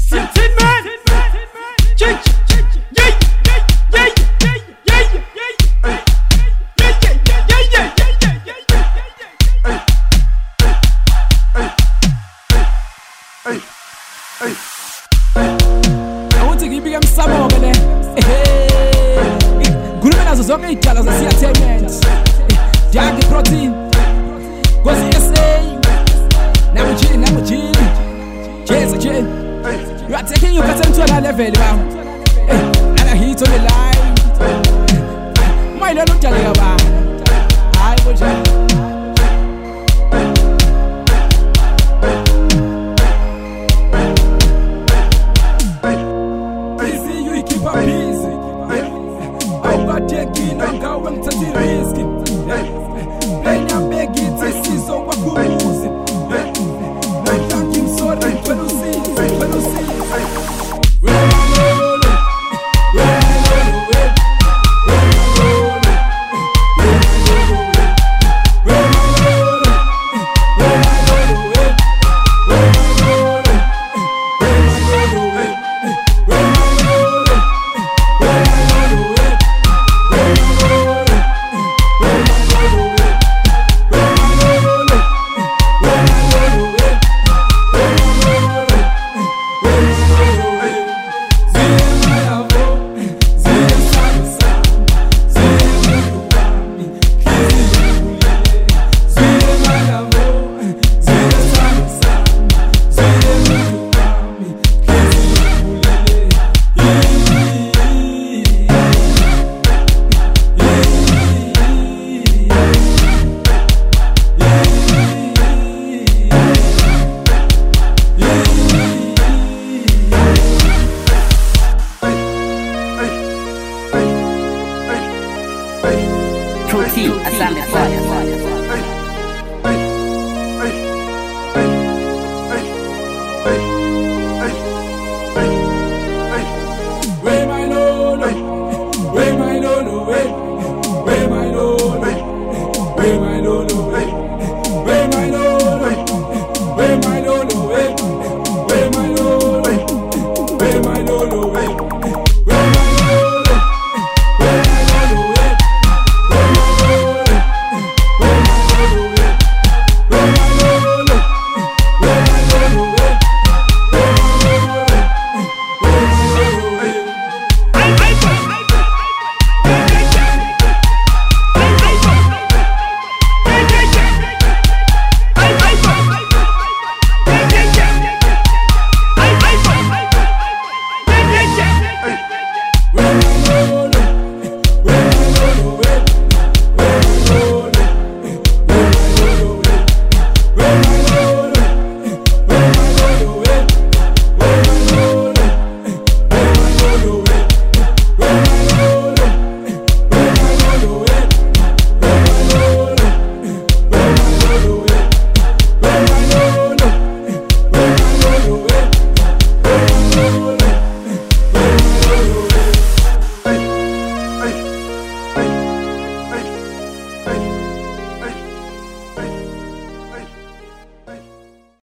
Tin Man. I want to give you some more, man. Good man, as a song, it tells us entertainment. Jaggy protein. Go see SA. Now, Jin. Cheers. You are taking your pattern to another level, and I hit on the line. My little Jalaba. I will.